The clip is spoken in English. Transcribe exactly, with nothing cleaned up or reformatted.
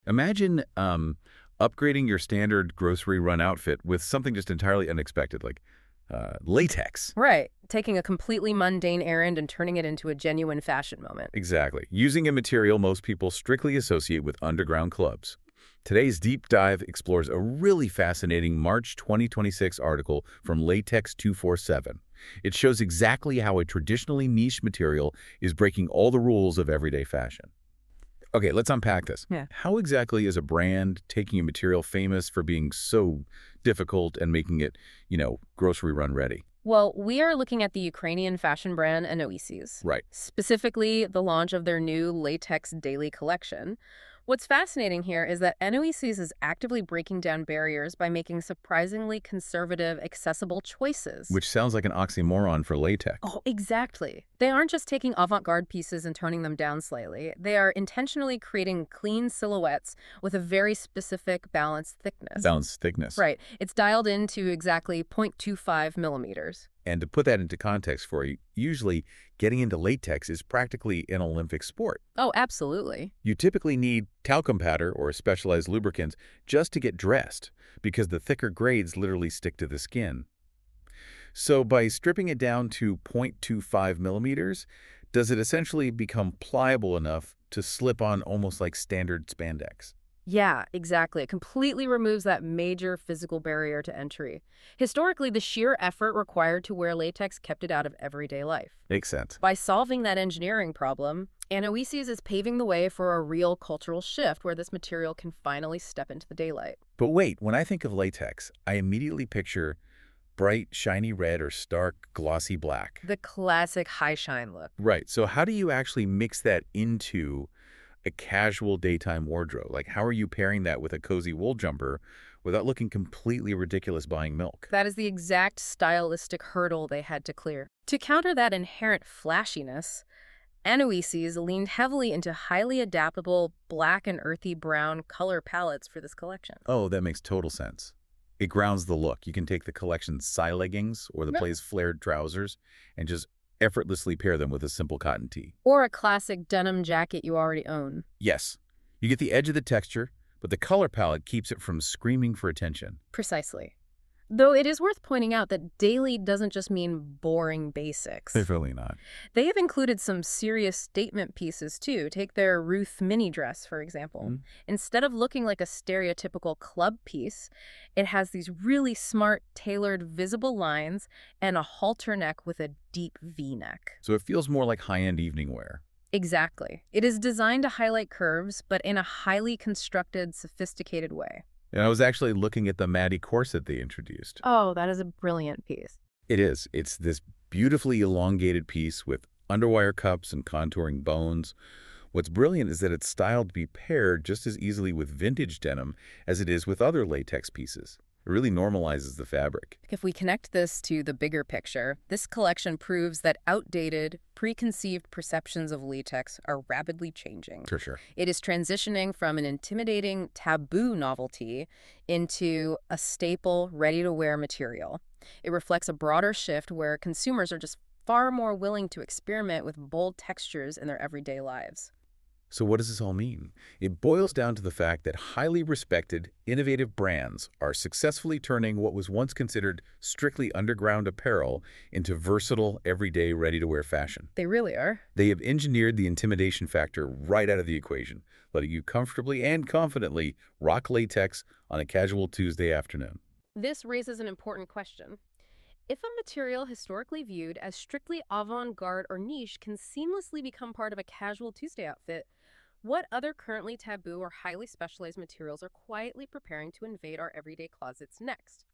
Imagine um, upgrading your standard grocery run outfit with something just entirely unexpected, like uh, latex. Right. Taking a completely mundane errand and turning it into a genuine fashion moment. Exactly. Using a material most people strictly associate with underground clubs. Today's deep dive explores a really fascinating March twenty twenty-six article from Latex two forty-seven. It shows exactly how a traditionally niche material is breaking all the rules of everyday fashion. Okay, let's unpack this. Yeah. How exactly is a brand taking a material famous for being so difficult and making it, you know, grocery run ready? Well, we are looking at the Ukrainian fashion brand Anoisis, Right. specifically the launch of their new latex daily collection. What's fascinating here is that Anoisis is actively breaking down barriers by making surprisingly conservative, accessible choices. Which sounds like an oxymoron for latex. Oh, exactly. They aren't just taking avant-garde pieces and toning them down slightly. They are intentionally creating clean silhouettes with a very specific balanced thickness. Balanced thickness. Right. It's dialed into exactly zero point two five millimeters. And to put that into context for you, usually getting into latex is practically an Olympic sport. Oh, absolutely. You typically need talcum powder or specialized lubricants just to get dressed because the thicker grades literally stick to the skin. So by stripping it down to zero point two five millimeters, does it essentially become pliable enough to slip on almost like standard spandex? Yeah, exactly. It completely removes that major physical barrier to entry. Historically, the sheer effort required to wear latex kept it out of everyday life. Makes sense. By solving that engineering problem, Anoisis is paving the way for a real cultural shift where this material can finally step into the daylight. But wait, when I think of latex, I immediately picture bright, shiny red or stark, glossy black. The classic high shine look. Right. So how do you actually mix that into a casual daytime wardrobe? Like, how are you pairing that with a cozy wool jumper without looking completely ridiculous buying milk? That is the exact stylistic hurdle they had to clear. To counter that inherent flashiness, Anoisis leaned heavily into highly adaptable black and earthy brown color palettes for this collection. Oh, that makes total sense. It grounds the look. You can take the collection's side leggings or the Yeah. play's flared trousers and just effortlessly pair them with a simple cotton tee. Or a classic denim jacket you already own. Yes, you get the edge of the texture, but the color palette keeps it from screaming for attention. Precisely. Though it is worth pointing out that daily doesn't just mean boring basics. Definitely not. They have included some serious statement pieces, too. Take their Ruth mini dress, for example. Mhm. Instead of looking like a stereotypical club piece, it has these really smart, tailored, visible lines and a halter neck with a deep V-neck. So it feels more like high-end evening wear. Exactly. It is designed to highlight curves, but in a highly constructed, sophisticated way. And I was actually looking at the Maddie corset they introduced. Oh, that is a brilliant piece. It is. It's this beautifully elongated piece with underwire cups and contouring bones. What's brilliant is that it's styled to be paired just as easily with vintage denim as it is with other latex pieces. It really normalizes the fabric. If we connect this to the bigger picture, this collection proves that outdated, preconceived perceptions of latex are rapidly changing. For sure. It is transitioning from an intimidating, taboo novelty into a staple, ready-to-wear material. It reflects a broader shift where consumers are just far more willing to experiment with bold textures in their everyday lives. So what does this all mean? It boils down to the fact that highly respected, innovative brands are successfully turning what was once considered strictly underground apparel into versatile, everyday, ready-to-wear fashion. They really are. They have engineered the intimidation factor right out of the equation, letting you comfortably and confidently rock latex on a casual Tuesday afternoon. This raises an important question. If a material historically viewed as strictly avant-garde or niche can seamlessly become part of a casual Tuesday outfit, what other currently taboo or highly specialized materials are quietly preparing to invade our everyday closets next?